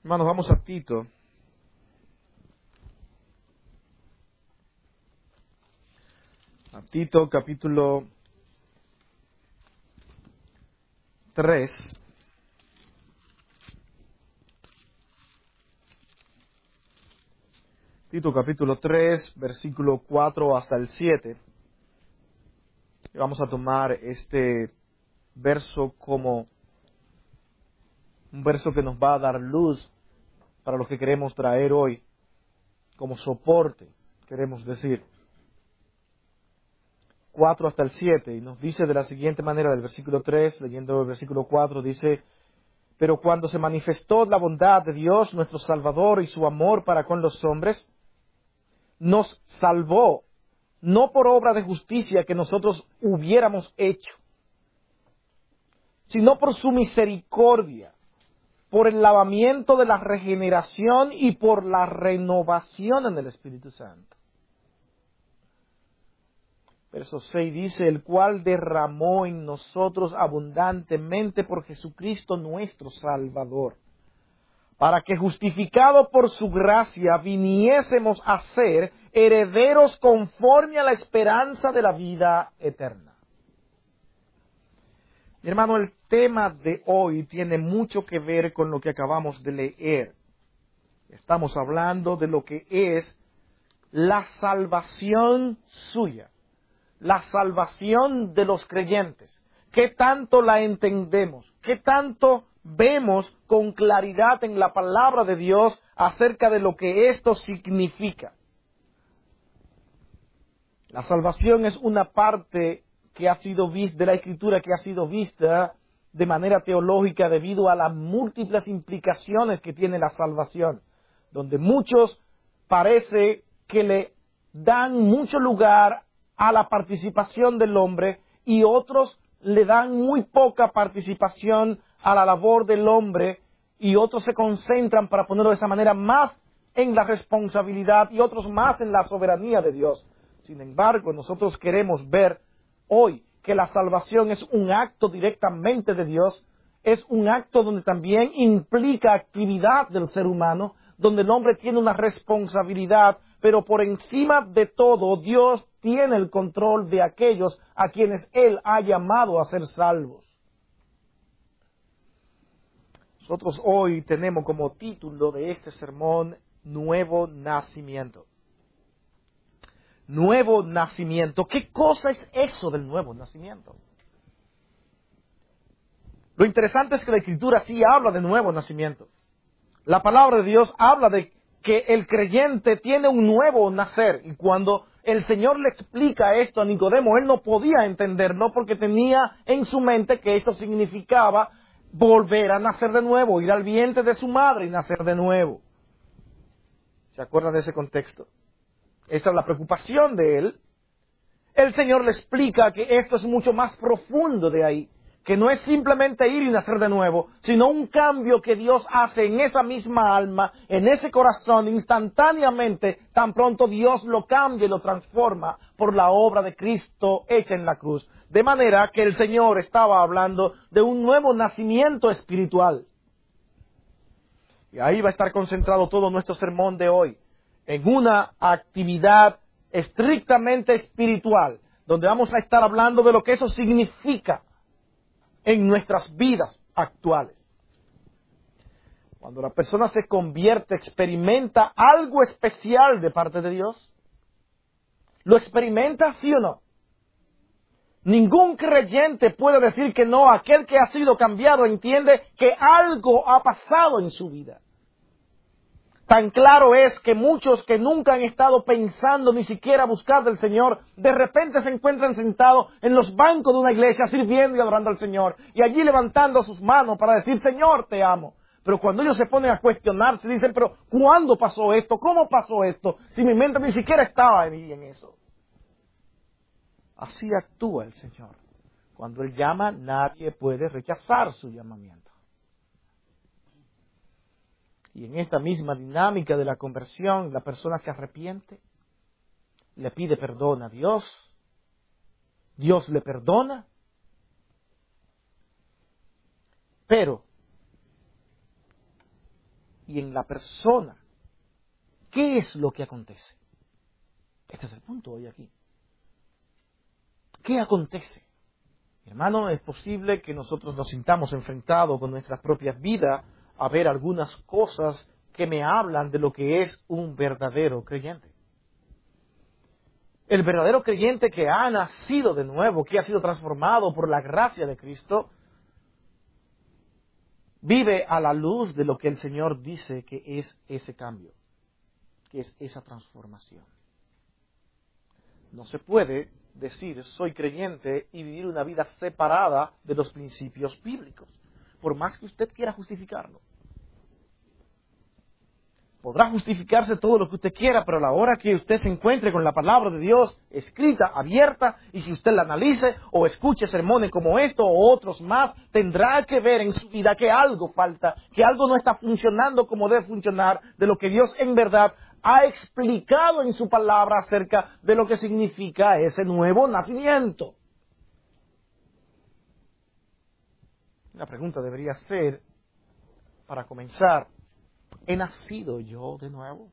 Hermanos, vamos a Tito. A Tito, capítulo 3. Tito, capítulo 3, versículo 4 hasta el 7. Y vamos a tomar este verso como un verso que nos va a dar luz para lo que queremos traer hoy, como soporte, queremos decir. 4 hasta el 7, y nos dice de la siguiente manera, del versículo 3, leyendo el versículo 4, dice: pero cuando se manifestó la bondad de Dios, nuestro Salvador, y su amor para con los hombres, nos salvó, no por obra de justicia que nosotros hubiéramos hecho, sino por su misericordia, por el lavamiento de la regeneración y por la renovación en el Espíritu Santo. Verso 6 dice: el cual derramó en nosotros abundantemente por Jesucristo nuestro Salvador, para que justificados por su gracia viniésemos a ser herederos conforme a la esperanza de la vida eterna. Mi hermano, el tema de hoy tiene mucho que ver con lo que acabamos de leer. Estamos hablando de lo que es la salvación suya, la salvación de los creyentes. ¿Qué tanto la entendemos? ¿Qué tanto vemos con claridad en la palabra de Dios acerca de lo que esto significa? La salvación es una parte que ha sido vista de la Escritura, que ha sido vista de manera teológica debido a las múltiples implicaciones que tiene la salvación, donde muchos parece que le dan mucho lugar a la participación del hombre y otros le dan muy poca participación a la labor del hombre, y otros se concentran, para ponerlo de esa manera, más en la responsabilidad y otros más en la soberanía de Dios. Sin embargo, nosotros queremos ver hoy que la salvación es un acto directamente de Dios, es un acto donde también implica actividad del ser humano, donde el hombre tiene una responsabilidad, pero por encima de todo, Dios tiene el control de aquellos a quienes Él ha llamado a ser salvos. Nosotros hoy tenemos como título de este sermón: Nuevo Nacimiento. Nuevo nacimiento. ¿Qué cosa es eso del nuevo nacimiento? Lo interesante es que la Escritura sí habla de nuevo nacimiento. La palabra de Dios habla de que el creyente tiene un nuevo nacer. Y cuando el Señor le explica esto a Nicodemo, él no podía entenderlo porque tenía en su mente que esto significaba volver a nacer de nuevo, ir al vientre de su madre y nacer de nuevo. ¿Se acuerdan de ese contexto? Esta es la preocupación de él. El Señor le explica que esto es mucho más profundo de ahí, que no es simplemente ir y nacer de nuevo, sino un cambio que Dios hace en esa misma alma, en ese corazón, instantáneamente, tan pronto Dios lo cambia y lo transforma por la obra de Cristo hecha en la cruz. De manera que el Señor estaba hablando de un nuevo nacimiento espiritual. Y ahí va a estar concentrado todo nuestro sermón de hoy, en una actividad estrictamente espiritual, donde vamos a estar hablando de lo que eso significa en nuestras vidas actuales. Cuando la persona se convierte, experimenta algo especial de parte de Dios. ¿Lo experimenta, sí o no? Ningún creyente puede decir que no. Aquel que ha sido cambiado entiende que algo ha pasado en su vida. Tan claro es que muchos que nunca han estado pensando ni siquiera buscar del Señor, de repente se encuentran sentados en los bancos de una iglesia sirviendo y adorando al Señor, y allí levantando sus manos para decir: Señor, te amo. Pero cuando ellos se ponen a cuestionarse, dicen: pero ¿cuándo pasó esto? ¿Cómo pasó esto? Si mi mente ni siquiera estaba en eso. Así actúa el Señor. Cuando Él llama, nadie puede rechazar su llamamiento. Y en esta misma dinámica de la conversión, la persona se arrepiente, le pide perdón a Dios, Dios le perdona, pero y en la persona. ¿Qué es lo que acontece? Este es el punto hoy aquí. ¿Qué acontece? Hermano, es posible que nosotros nos sintamos enfrentados con nuestras propias vidas a ver algunas cosas que me hablan de lo que es un verdadero creyente. El verdadero creyente que ha nacido de nuevo, que ha sido transformado por la gracia de Cristo, vive a la luz de lo que el Señor dice que es ese cambio, que es esa transformación. No se puede decir soy creyente y vivir una vida separada de los principios bíblicos, por más que usted quiera justificarlo. Podrá justificarse todo lo que usted quiera, pero a la hora que usted se encuentre con la palabra de Dios escrita, abierta, y que usted la analice o escuche sermones como esto o otros más, tendrá que ver en su vida que algo falta, que algo no está funcionando como debe funcionar, de lo que Dios en verdad ha explicado en su palabra acerca de lo que significa ese nuevo nacimiento. La pregunta debería ser, para comenzar, ¿he nacido yo de nuevo?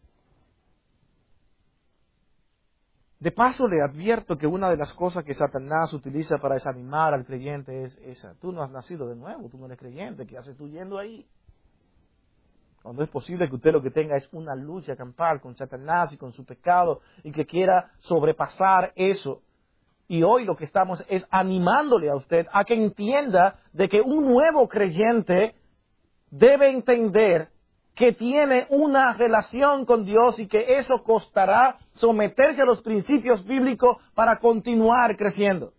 De paso le advierto que una de las cosas que Satanás utiliza para desanimar al creyente es esa. Tú no has nacido de nuevo, tú no eres creyente, ¿qué haces tú yendo ahí? Cuando es posible que usted lo que tenga es una lucha campal con Satanás y con su pecado y que quiera sobrepasar eso. Y hoy lo que estamos es animándole a usted a que entienda de que un nuevo creyente debe entender que tiene una relación con Dios y que eso costará someterse a los principios bíblicos para continuar creciendo.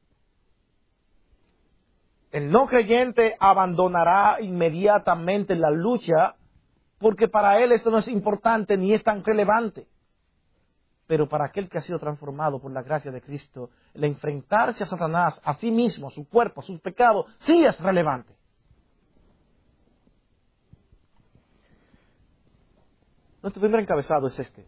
El no creyente abandonará inmediatamente la lucha porque para él esto no es importante ni es tan relevante. Pero para aquel que ha sido transformado por la gracia de Cristo, el enfrentarse a Satanás, a sí mismo, a su cuerpo, a sus pecados, sí es relevante. Nuestro primer encabezado es este.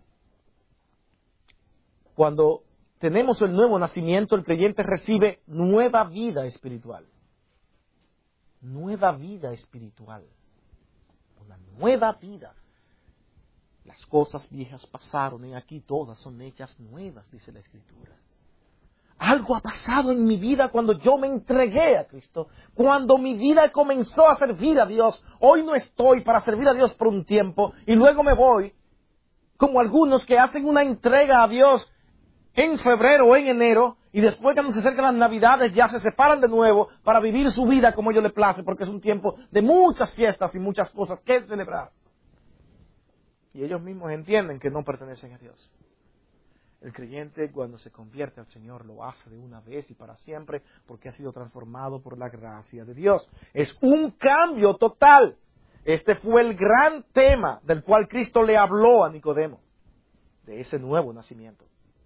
Cuando tenemos el nuevo nacimiento, el creyente recibe nueva vida espiritual. Nueva vida espiritual. Una nueva vida. Las cosas viejas pasaron y aquí todas son hechas nuevas, dice la Escritura. Algo ha pasado en mi vida cuando yo me entregué a Cristo, cuando mi vida comenzó a servir a Dios. Hoy no estoy para servir a Dios por un tiempo y luego me voy, como algunos que hacen una entrega a Dios en febrero o en enero y después cuando se acercan las Navidades ya se separan de nuevo para vivir su vida como ellos les place, porque es un tiempo de muchas fiestas y muchas cosas que celebrar. Y ellos mismos entienden que no pertenecen a Dios. El creyente cuando se convierte al Señor lo hace de una vez y para siempre porque ha sido transformado por la gracia de Dios. Es un cambio total. Este fue el gran tema del cual Cristo le habló a Nicodemo, de ese nuevo nacimiento.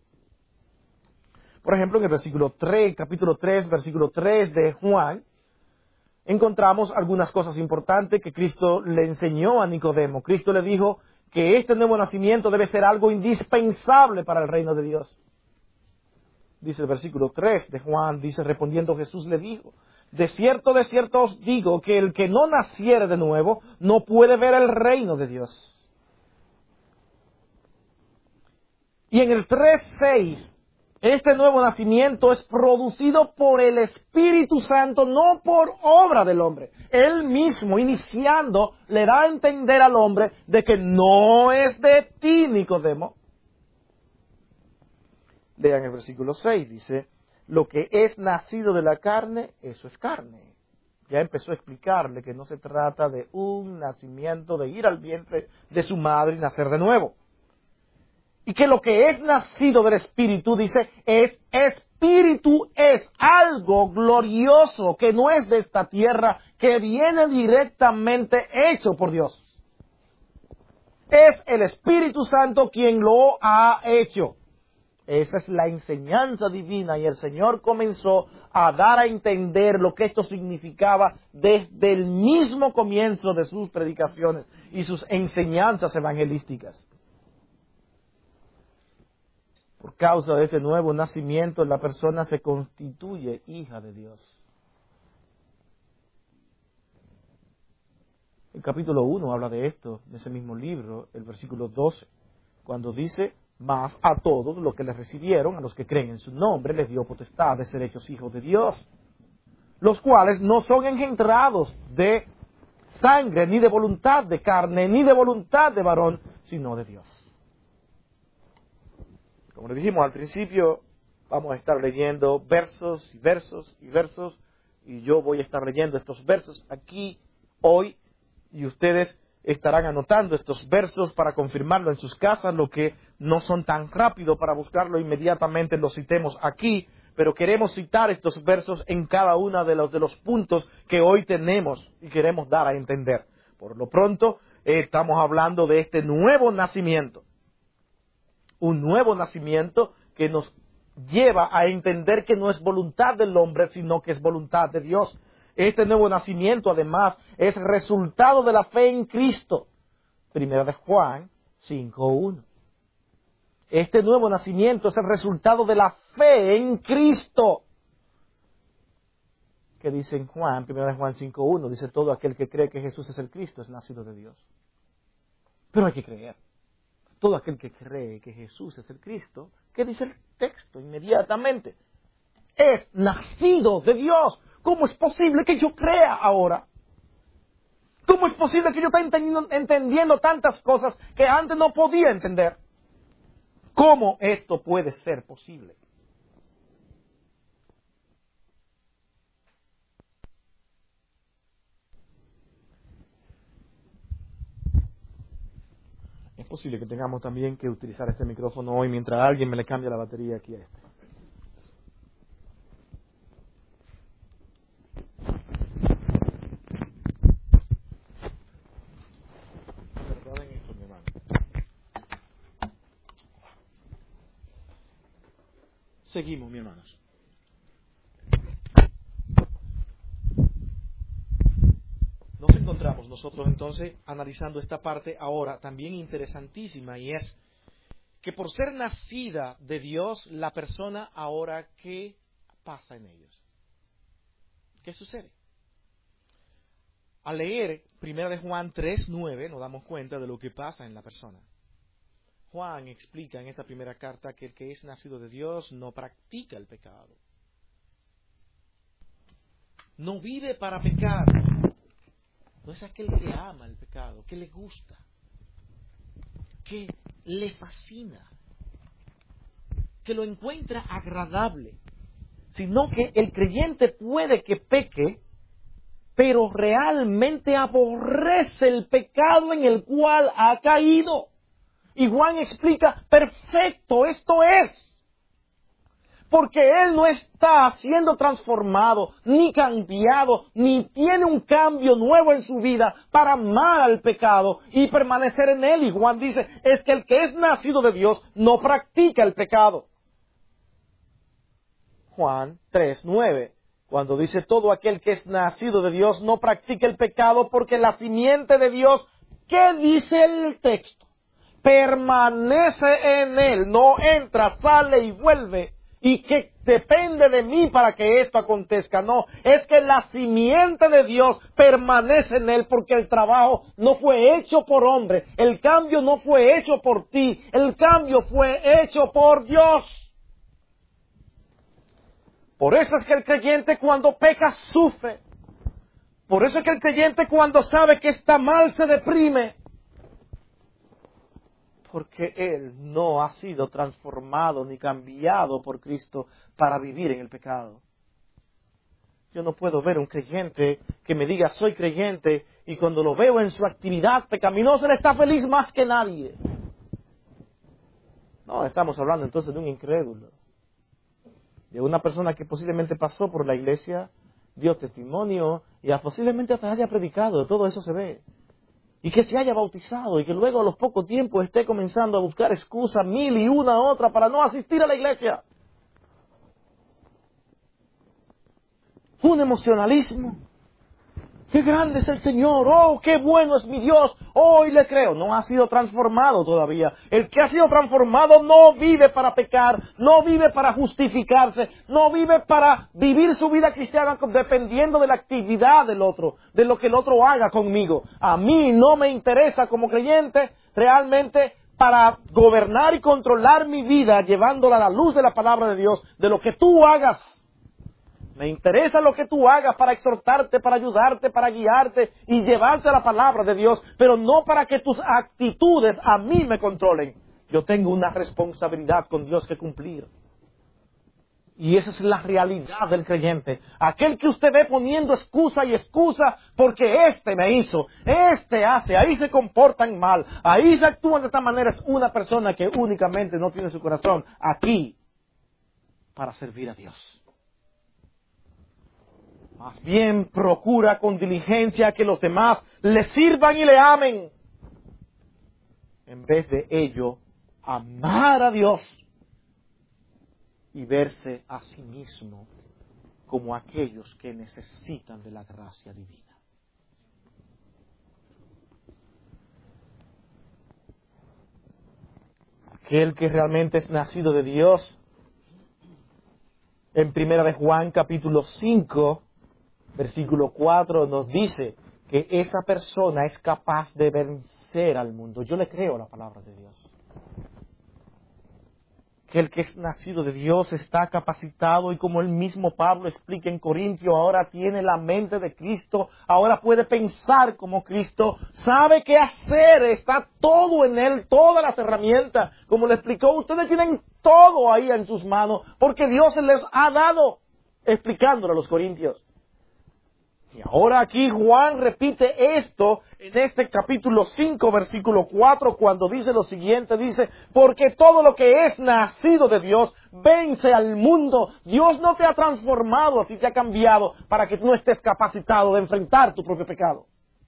Por ejemplo, en el versículo 3, capítulo 3, versículo 3 de Juan, encontramos algunas cosas importantes que Cristo le enseñó a Nicodemo. Cristo le dijo que este nuevo nacimiento debe ser algo indispensable para el reino de Dios. Dice el versículo 3 de Juan, dice, respondiendo Jesús le dijo, de cierto os digo que el que no naciere de nuevo no puede ver el reino de Dios. Y en el 3:6, este nuevo nacimiento es producido por el Espíritu Santo, no por obra del hombre. Él mismo, iniciando, le da a entender al hombre de que no es de ti, Nicodemo. Lean el versículo 6, dice, lo que es nacido de la carne, eso es carne. Ya empezó a explicarle que no se trata de un nacimiento, de ir al vientre de su madre y nacer de nuevo. Y que lo que es nacido del Espíritu, dice, es Espíritu, es algo glorioso que no es de esta tierra, que viene directamente hecho por Dios. Es el Espíritu Santo quien lo ha hecho. Esa es la enseñanza divina y el Señor comenzó a dar a entender lo que esto significaba desde el mismo comienzo de sus predicaciones y sus enseñanzas evangelísticas. Por causa de este nuevo nacimiento, la persona se constituye hija de Dios. El capítulo 1 habla de esto, en ese mismo libro, el versículo 12, cuando dice, mas a todos los que le recibieron, a los que creen en su nombre, les dio potestad de ser hechos hijos de Dios, los cuales no son engendrados de sangre, ni de voluntad de carne, ni de voluntad de varón, sino de Dios. Como le dijimos al principio, vamos a estar leyendo versos y versos y versos, y yo voy a estar leyendo estos versos aquí hoy, y ustedes estarán anotando estos versos para confirmarlo en sus casas, lo que no son tan rápido para buscarlo inmediatamente, los citemos aquí, pero queremos citar estos versos en cada uno de los puntos que hoy tenemos y queremos dar a entender. Por lo pronto, estamos hablando de este nuevo nacimiento. Un nuevo nacimiento que nos lleva a entender que no es voluntad del hombre, sino que es voluntad de Dios. Este nuevo nacimiento, además, es resultado de la fe en Cristo. Primera de Juan 5:1. Este nuevo nacimiento es el resultado de la fe en Cristo. ¿Qué dice en Juan? Primera de Juan 5:1. Dice, todo aquel que cree que Jesús es el Cristo es nacido de Dios. Pero hay que creer. Todo aquel que cree que Jesús es el Cristo, ¿qué dice el texto inmediatamente? Es nacido de Dios. ¿Cómo es posible que yo crea ahora? ¿Cómo es posible que yo esté entendiendo tantas cosas que antes no podía entender? ¿Cómo esto puede ser posible? Es posible que tengamos también que utilizar este micrófono hoy mientras alguien me le cambia la batería aquí a este. Perdonen esto, mi hermano. Seguimos, mi hermanos. Nos encontramos nosotros entonces analizando esta parte ahora también interesantísima, y es que por ser nacida de Dios, la persona ahora, ¿qué pasa en ellos? ¿Qué sucede? Al leer 1 de Juan 3:9 nos damos cuenta de lo que pasa en la persona. Juan explica en esta primera carta que el que es nacido de Dios no practica el pecado. No vive para pecar. No es aquel que ama el pecado, que le gusta, que le fascina, que lo encuentra agradable, sino que el creyente puede que peque, pero realmente aborrece el pecado en el cual ha caído. Y Juan explica, perfecto, esto es. Porque él no está siendo transformado, ni cambiado, ni tiene un cambio nuevo en su vida para amar al pecado y permanecer en él. Y Juan dice, es que el que es nacido de Dios no practica el pecado. Juan 3:9, cuando dice, todo aquel que es nacido de Dios no practica el pecado porque la simiente de Dios, ¿qué dice el texto? Permanece en él, no entra, sale y vuelve. Y que depende de mí para que esto acontezca. No, es que la simiente de Dios permanece en él porque el trabajo no fue hecho por hombre. El cambio no fue hecho por ti. El cambio fue hecho por Dios. Por eso es que el creyente cuando peca sufre. Por eso es que el creyente cuando sabe que está mal se deprime. Porque él no ha sido transformado ni cambiado por Cristo para vivir en el pecado. Yo no puedo ver un creyente que me diga soy creyente y cuando lo veo en su actividad pecaminosa él está feliz más que nadie. No, estamos hablando entonces de un incrédulo. De una persona que posiblemente pasó por la iglesia, dio testimonio y posiblemente hasta haya predicado, todo eso se ve. Y que se haya bautizado y que luego a los pocos tiempos esté comenzando a buscar excusas mil y una otra para no asistir a la iglesia. Un emocionalismo, ¡Qué grande es el Señor! ¡Oh, qué bueno es mi Dios! ¡Hoy le creo! No ha sido transformado todavía. El que ha sido transformado no vive para pecar, no vive para justificarse, no vive para vivir su vida cristiana dependiendo de la actividad del otro, de lo que el otro haga conmigo. A mí no me interesa como creyente realmente para gobernar y controlar mi vida llevándola a la luz de la palabra de Dios, de lo que tú hagas. Me interesa lo que tú hagas para exhortarte, para ayudarte, para guiarte y llevarte a la palabra de Dios, pero no para que tus actitudes a mí me controlen. Yo tengo una responsabilidad con Dios que cumplir. Y esa es la realidad del creyente. Aquel que usted ve poniendo excusa y excusa porque este me hizo, este hace, ahí se comportan mal, ahí se actúan de esta manera, es una persona que únicamente no tiene su corazón aquí para servir a Dios. Más bien procura con diligencia que los demás le sirvan y le amen. En vez de ello, amar a Dios y verse a sí mismo como aquellos que necesitan de la gracia divina. Aquel que realmente es nacido de Dios, en Primera de Juan capítulo 5, versículo 4 nos dice que esa persona es capaz de vencer al mundo. Yo le creo la palabra de Dios. Que el que es nacido de Dios está capacitado y como el mismo Pablo explica en Corintios, ahora tiene la mente de Cristo, ahora puede pensar como Cristo, sabe qué hacer, está todo en él, todas las herramientas. Como le explicó, ustedes tienen todo ahí en sus manos porque Dios se les ha dado, explicándolo a los corintios. Y ahora aquí Juan repite esto en este capítulo 5, versículo 4, cuando dice lo siguiente, dice, porque todo lo que es nacido de Dios vence al mundo. Dios no te ha transformado, así te ha cambiado para que tú no estés capacitado de enfrentar tu propio pecado.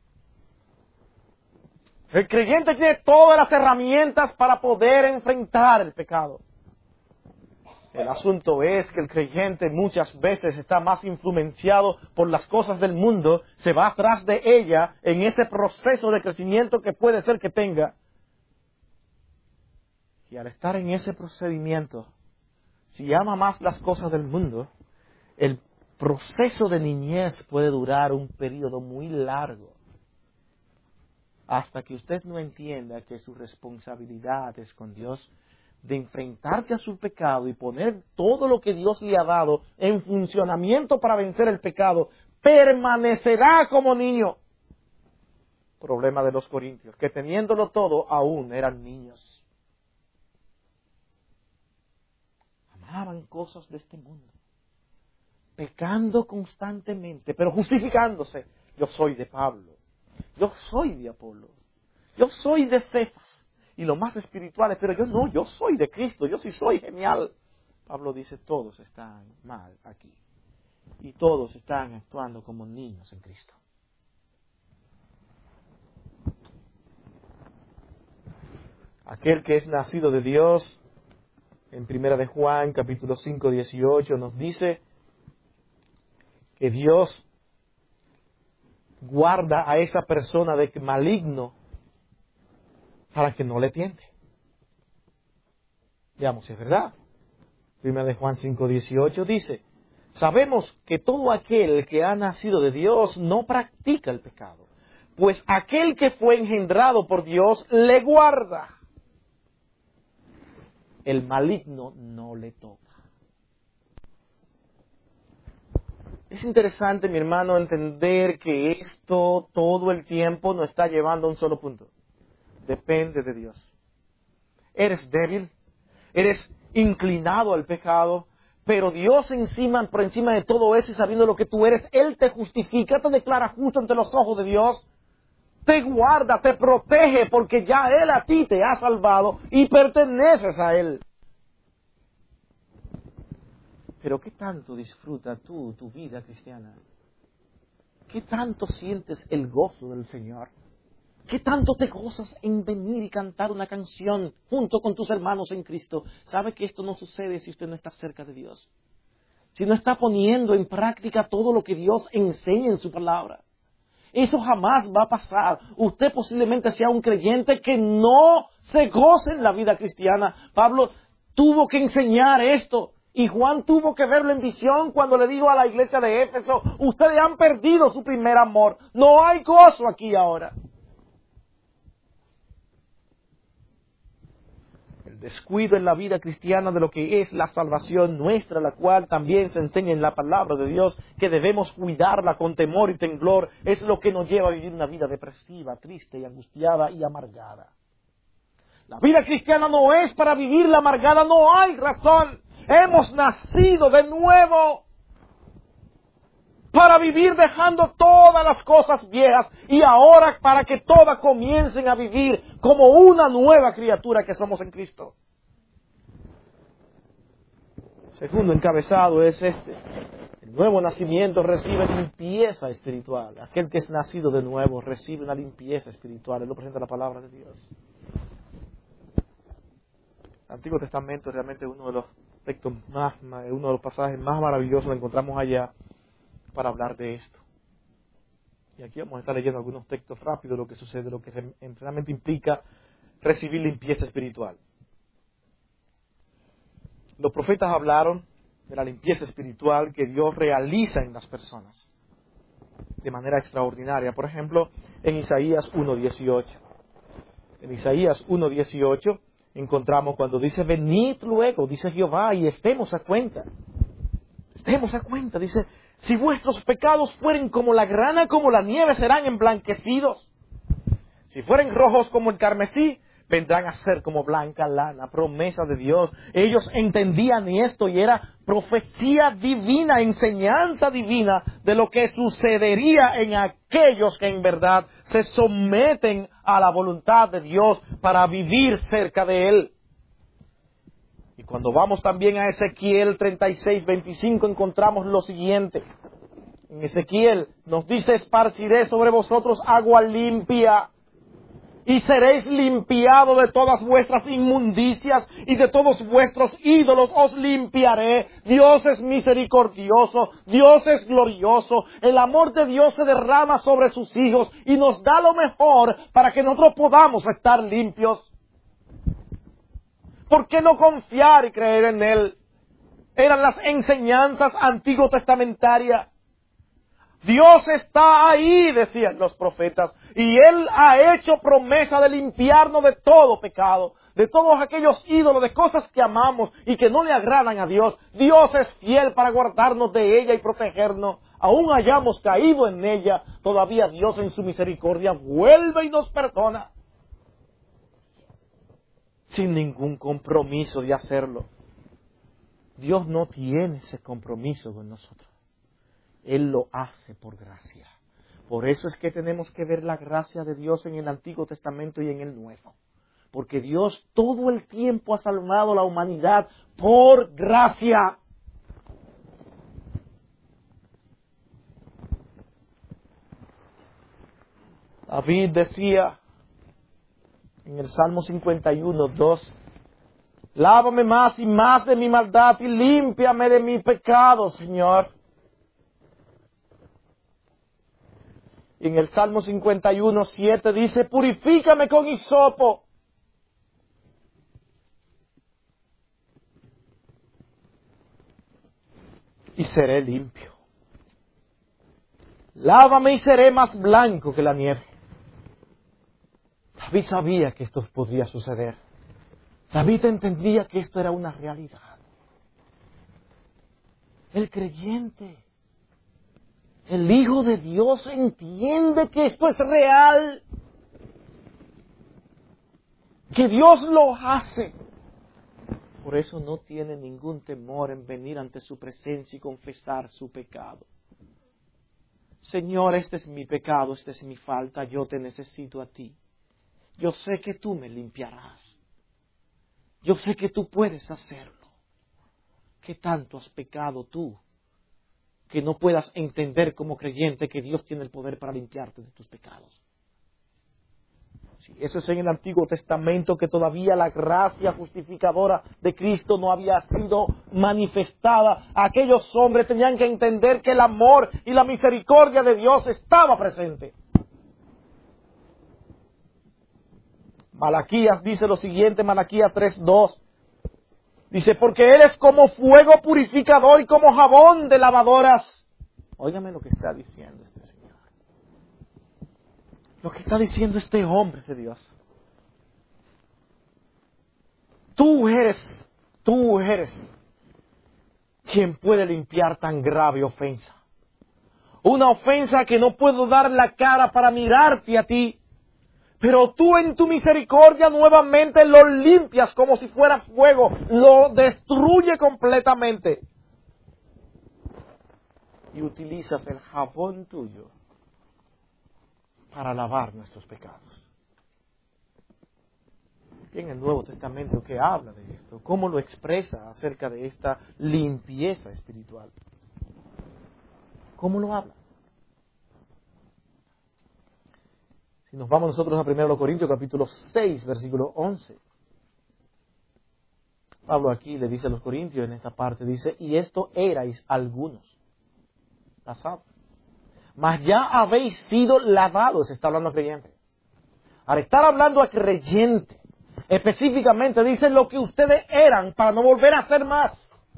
El creyente tiene todas las herramientas para poder enfrentar el pecado. El asunto es que el creyente muchas veces está más influenciado por las cosas del mundo, se va atrás de ella en ese proceso de crecimiento que puede ser que tenga. Y al estar en ese procedimiento, si ama más las cosas del mundo, el proceso de niñez puede durar un periodo muy largo, hasta que usted no entienda que su responsabilidad es con Dios, de enfrentarse a su pecado y poner todo lo que Dios le ha dado en funcionamiento para vencer el pecado, permanecerá como niño. Problema de los corintios, que teniéndolo todo aún eran niños. Amaban cosas de este mundo, pecando constantemente, pero justificándose. Yo soy de Pablo, yo soy de Apolo, yo soy de Cefas. Y lo más espirituales, pero yo no, yo soy de Cristo, yo sí soy genial. Pablo dice, todos están mal aquí. Y todos están actuando como niños en Cristo. Aquel que es nacido de Dios, en Primera de Juan, capítulo 5, 18, nos dice que Dios guarda a esa persona de maligno para que no le tiente. Veamos, es verdad. Primera de Juan 5:18 dice, sabemos que todo aquel que ha nacido de Dios no practica el pecado, pues aquel que fue engendrado por Dios le guarda. El maligno no le toca. Es interesante, mi hermano, entender que esto todo el tiempo nos está llevando a un solo punto. Depende de Dios. Eres débil, eres inclinado al pecado, pero Dios por encima de todo eso y sabiendo lo que tú eres, Él te justifica, te declara justo ante los ojos de Dios, te guarda, te protege, porque ya Él a ti te ha salvado y perteneces a Él. Pero ¿qué tanto disfrutas tú tu vida cristiana? ¿Qué tanto sientes el gozo del Señor? ¿Qué tanto te gozas en venir y cantar una canción junto con tus hermanos en Cristo? ¿Sabe que esto no sucede si usted no está cerca de Dios? Si no está poniendo en práctica todo lo que Dios enseña en su palabra. Eso jamás va a pasar. Usted posiblemente sea un creyente que no se goce en la vida cristiana. Pablo tuvo que enseñar esto. Y Juan tuvo que verlo en visión cuando le dijo a la iglesia de Éfeso, ustedes han perdido su primer amor. No hay gozo aquí ahora. El descuido en la vida cristiana de lo que es la salvación nuestra, la cual también se enseña en la palabra de Dios, que debemos cuidarla con temor y temblor, es lo que nos lleva a vivir una vida depresiva, triste y angustiada y amargada. La vida cristiana no es para vivirla amargada, no hay razón. Hemos nacido de nuevo para vivir dejando todas las cosas viejas y ahora para que todas comiencen a vivir como una nueva criatura que somos en Cristo. Segundo encabezado es este. El nuevo nacimiento recibe limpieza espiritual. Aquel que es nacido de nuevo recibe una limpieza espiritual. Él lo presenta la palabra de Dios. El Antiguo Testamento es realmente uno de los textos uno de los pasajes más maravillosos que encontramos allá para hablar de esto. Y aquí vamos a estar leyendo algunos textos rápidos de lo que sucede, lo que realmente implica recibir limpieza espiritual. Los profetas hablaron de la limpieza espiritual que Dios realiza en las personas de manera extraordinaria. Por ejemplo, en Isaías 1:18. En Isaías 1:18 encontramos cuando dice, venid luego, dice Jehová, y estemos a cuenta. Estemos a cuenta, dice, si vuestros pecados fueren como la grana, como la nieve, serán emblanquecidos. Si fueren rojos como el carmesí, vendrán a ser como blanca lana. Promesa de Dios. Ellos entendían esto y era profecía divina, enseñanza divina de lo que sucedería en aquellos que en verdad se someten a la voluntad de Dios para vivir cerca de Él. Y cuando vamos también a Ezequiel 36:25 encontramos lo siguiente. En Ezequiel nos dice, esparciré sobre vosotros agua limpia y seréis limpiados de todas vuestras inmundicias y de todos vuestros ídolos os limpiaré. Dios es misericordioso, Dios es glorioso, el amor de Dios se derrama sobre sus hijos y nos da lo mejor para que nosotros podamos estar limpios. ¿Por qué no confiar y creer en Él? Eran las enseñanzas antiguo testamentarias. Dios está ahí, decían los profetas, y Él ha hecho promesa de limpiarnos de todo pecado, de todos aquellos ídolos, de cosas que amamos y que no le agradan a Dios. Dios es fiel para guardarnos de ella y protegernos. Aún hayamos caído en ella, todavía Dios en su misericordia vuelve y nos perdona. Sin ningún compromiso de hacerlo. Dios no tiene ese compromiso con nosotros. Él lo hace por gracia. Por eso es que tenemos que ver la gracia de Dios en el Antiguo Testamento y en el Nuevo. Porque Dios todo el tiempo ha salvado a la humanidad por gracia. David decía en el Salmo 51:2, lávame más y más de mi maldad y límpiame de mi pecado, Señor. Y en el Salmo 51:7 dice, purifícame con hisopo. Y seré limpio. Lávame y seré más blanco que la nieve. David sabía que esto podría suceder. David entendía que esto era una realidad. El creyente, el Hijo de Dios entiende que esto es real, que Dios lo hace. Por eso no tiene ningún temor en venir ante su presencia y confesar su pecado. Señor, este es mi pecado, esta es mi falta, yo te necesito a ti. Yo sé que tú me limpiarás. Yo sé que tú puedes hacerlo. ¿Qué tanto has pecado tú que no puedas entender como creyente que Dios tiene el poder para limpiarte de tus pecados? Sí, eso es en el Antiguo Testamento, que todavía la gracia justificadora de Cristo no había sido manifestada. Aquellos hombres tenían que entender que el amor y la misericordia de Dios estaba presente. Malaquías dice lo siguiente, Malaquías 3:2. Dice, porque Él es como fuego purificador y como jabón de lavadoras. Óigame lo que está diciendo este Señor. Lo que está diciendo este hombre de Dios. Tú eres quien puede limpiar tan grave ofensa. Una ofensa que no puedo dar la cara para mirarte a ti. Pero tú en tu misericordia nuevamente lo limpias como si fuera fuego. Lo destruye completamente. Y utilizas el jabón tuyo para lavar nuestros pecados. En el Nuevo Testamento que habla de esto, cómo lo expresa acerca de esta limpieza espiritual. ¿Cómo lo habla? Si nos vamos nosotros a 1 Corintios capítulo 6, versículo 11. Pablo aquí le dice a los corintios en esta parte, dice, y esto erais algunos, pasados, mas ya habéis sido lavados, está hablando a creyente. Al estar hablando a creyente, específicamente dice lo que ustedes eran para no volver a ser más.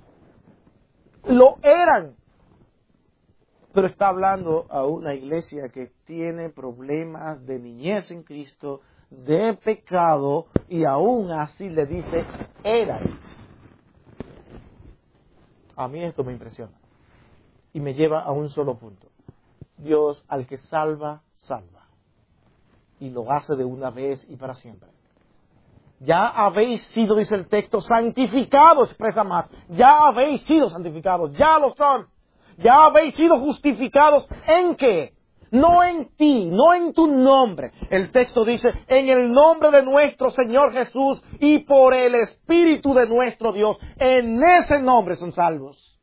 Lo eran. Pero está hablando a una iglesia que tiene problemas de niñez en Cristo, de pecado, y aún así le dice, erais. A mí esto me impresiona. Y me lleva a un solo punto. Dios al que salva, salva. Y lo hace de una vez y para siempre. Ya habéis sido, dice el texto, santificados, expresa más. Ya habéis sido santificados, ya lo son. Ya habéis sido justificados, ¿en qué? No en ti, no en tu nombre. El texto dice, en el nombre de nuestro Señor Jesús y por el Espíritu de nuestro Dios. En ese nombre son salvos.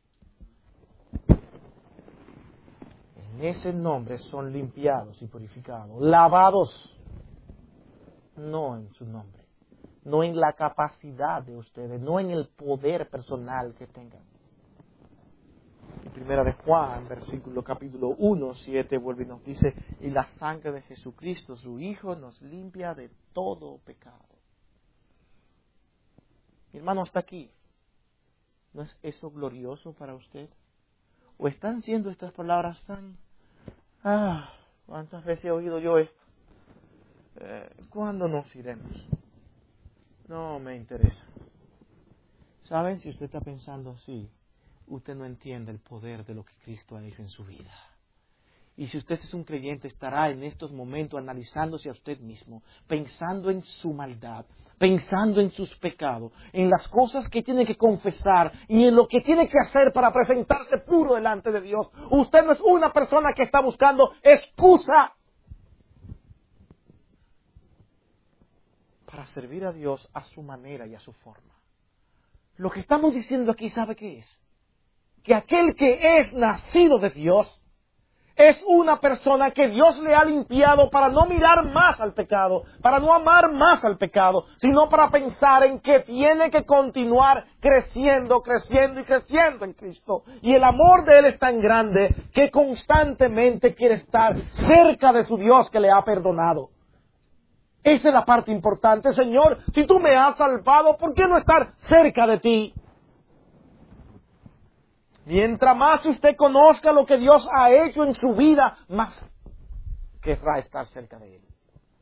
En ese nombre son limpiados y purificados, lavados. No en su nombre, no en la capacidad de ustedes, no en el poder personal que tengan. En Primera de Juan, capítulo 1, 7, vuelve y nos dice, y la sangre de Jesucristo, su Hijo, nos limpia de todo pecado. Mi hermano, hasta aquí. ¿No es eso glorioso para usted? ¿O están siendo estas palabras tan... ¿cuántas veces he oído yo esto? ¿Cuándo nos iremos? No me interesa. ¿Saben? Si usted está pensando así, usted no entiende el poder de lo que Cristo ha hecho en su vida. Y si usted es un creyente, estará en estos momentos analizándose a usted mismo, pensando en su maldad, pensando en sus pecados, en las cosas que tiene que confesar y en lo que tiene que hacer para presentarse puro delante de Dios. Usted no es una persona que está buscando excusa para servir a Dios a su manera y a su forma. Lo que estamos diciendo aquí, ¿sabe qué es? Que aquel que es nacido de Dios es una persona que Dios le ha limpiado para no mirar más al pecado, para no amar más al pecado, sino para pensar en que tiene que continuar creciendo, creciendo y creciendo en Cristo. Y el amor de Él es tan grande que constantemente quiere estar cerca de su Dios que le ha perdonado. Esa es la parte importante. Señor, si tú me has salvado, ¿por qué no estar cerca de ti? Mientras más usted conozca lo que Dios ha hecho en su vida, más querrá estar cerca de Él.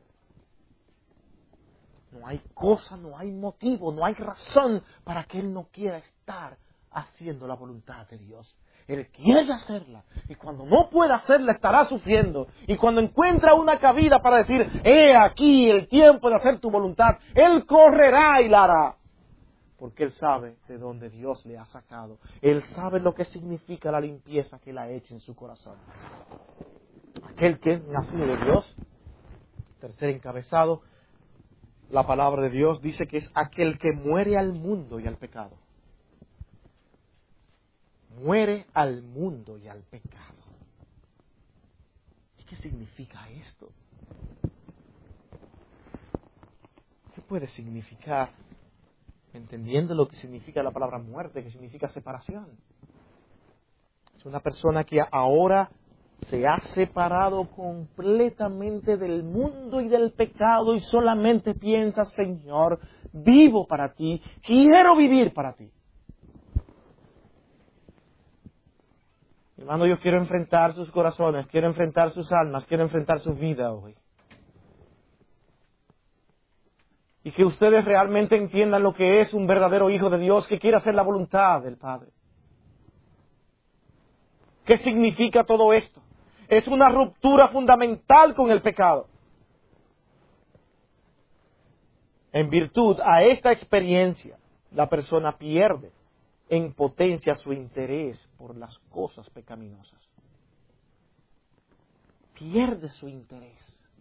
No hay cosa, no hay motivo, no hay razón para que Él no quiera estar haciendo la voluntad de Dios. Él quiere hacerla, y cuando no pueda hacerla estará sufriendo. Y cuando encuentra una cabida para decir, he aquí el tiempo de hacer tu voluntad, Él correrá y la hará. Porque Él sabe de dónde Dios le ha sacado. Él sabe lo que significa la limpieza que Él ha hecho en su corazón. Aquel que es nacido de Dios, tercer encabezado, la palabra de Dios dice que es aquel que muere al mundo y al pecado. Muere al mundo y al pecado. ¿Y qué significa esto? ¿Qué puede significar? Entendiendo lo que significa la palabra muerte, que significa separación. Es una persona que ahora se ha separado completamente del mundo y del pecado y solamente piensa, Señor, vivo para ti, quiero vivir para ti. Hermano, yo quiero enfrentar sus corazones, quiero enfrentar sus almas, quiero enfrentar su vida hoy. Y que ustedes realmente entiendan lo que es un verdadero hijo de Dios que quiere hacer la voluntad del Padre. ¿Qué significa todo esto? Es una ruptura fundamental con el pecado. En virtud a esta experiencia, la persona pierde en potencia su interés por las cosas pecaminosas. Pierde su interés.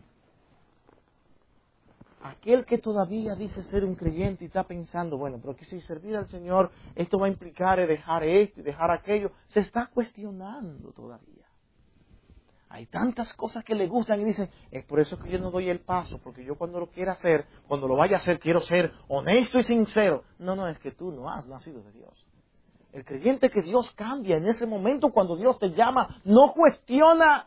Aquel que todavía dice ser un creyente y está pensando, bueno, pero que si servir al Señor, esto va a implicar dejar esto y dejar aquello, se está cuestionando todavía. Hay tantas cosas que le gustan y dicen, es por eso que yo no doy el paso, porque yo cuando lo quiera hacer, cuando lo vaya a hacer, quiero ser honesto y sincero. No, es que tú no has nacido de Dios. El creyente que Dios cambia en ese momento cuando Dios te llama, no cuestiona,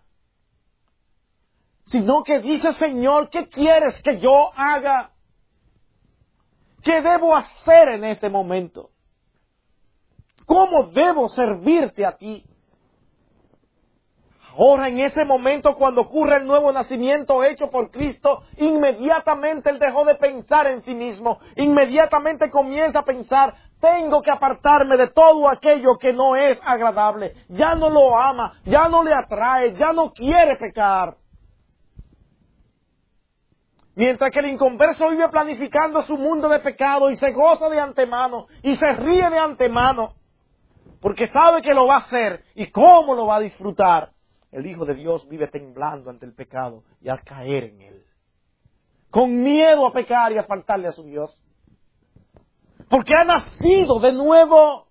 sino que dice, Señor, ¿qué quieres que yo haga? ¿Qué debo hacer en este momento? ¿Cómo debo servirte a ti? Ahora, en ese momento, cuando ocurre el nuevo nacimiento hecho por Cristo, inmediatamente Él dejó de pensar en sí mismo. Inmediatamente comienza a pensar, tengo que apartarme de todo aquello que no es agradable. Ya no lo ama, ya no le atrae, ya no quiere pecar. Mientras que el inconverso vive planificando su mundo de pecado y se goza de antemano y se ríe de antemano, porque sabe que lo va a hacer y cómo lo va a disfrutar. El Hijo de Dios vive temblando ante el pecado y al caer en él, con miedo a pecar y a faltarle a su Dios. Porque ha nacido de nuevo.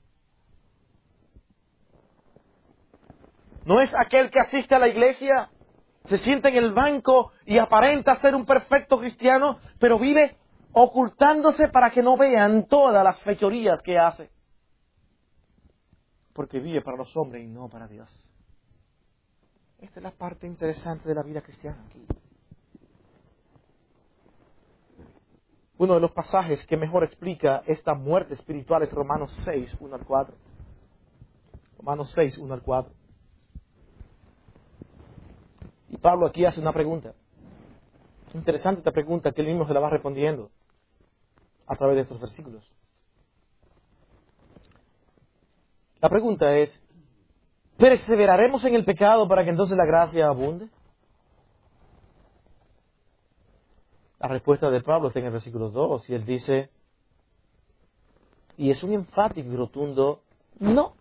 No es aquel que asiste a la iglesia, se sienta en el banco y aparenta ser un perfecto cristiano, pero vive ocultándose para que no vean todas las fechorías que hace. Porque vive para los hombres y no para Dios. Esta es la parte interesante de la vida cristiana aquí. Uno de los pasajes que mejor explica esta muerte espiritual es Romanos 6, 1 al 4. Romanos 6, 1 al 4. Y Pablo aquí hace una pregunta. Interesante esta pregunta que él mismo se la va respondiendo a través de estos versículos. La pregunta es, ¿perseveraremos en el pecado para que entonces la gracia abunde? La respuesta de Pablo está en el versículo 2 y él dice, y es un enfático y rotundo, no.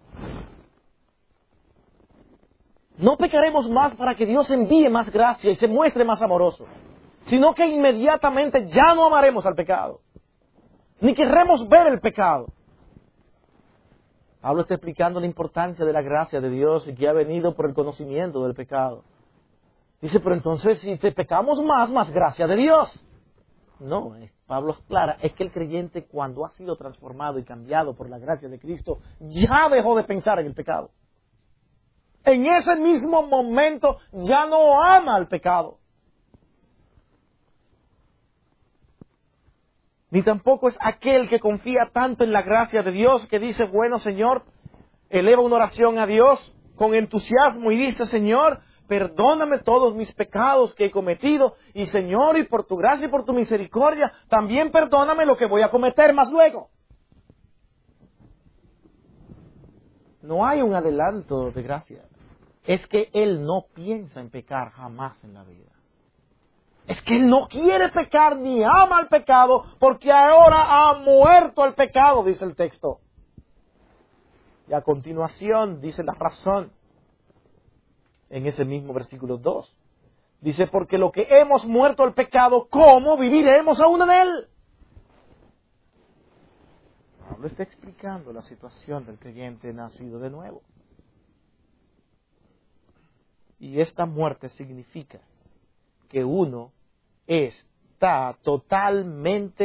No pecaremos más para que Dios envíe más gracia y se muestre más amoroso, sino que inmediatamente ya no amaremos al pecado, ni querremos ver el pecado. Pablo está explicando la importancia de la gracia de Dios y que ha venido por el conocimiento del pecado. Dice, pero entonces si te pecamos más gracia de Dios. No, Pablo aclara, es que el creyente cuando ha sido transformado y cambiado por la gracia de Cristo, ya dejó de pensar en el pecado. En ese mismo momento ya no ama al pecado. Ni tampoco es aquel que confía tanto en la gracia de Dios que dice, bueno, Señor, eleva una oración a Dios con entusiasmo y dice, Señor, perdóname todos mis pecados que he cometido y Señor, y por tu gracia y por tu misericordia, también perdóname lo que voy a cometer más luego. No hay un adelanto de gracia. Es que él no piensa en pecar jamás en la vida. Es que él no quiere pecar ni ama al pecado porque ahora ha muerto al pecado, dice el texto. Y a continuación dice la razón en ese mismo versículo 2. Dice, porque lo que hemos muerto al pecado, ¿cómo viviremos aún en él? Pablo está explicando la situación del creyente nacido de nuevo. Y esta muerte significa que uno está totalmente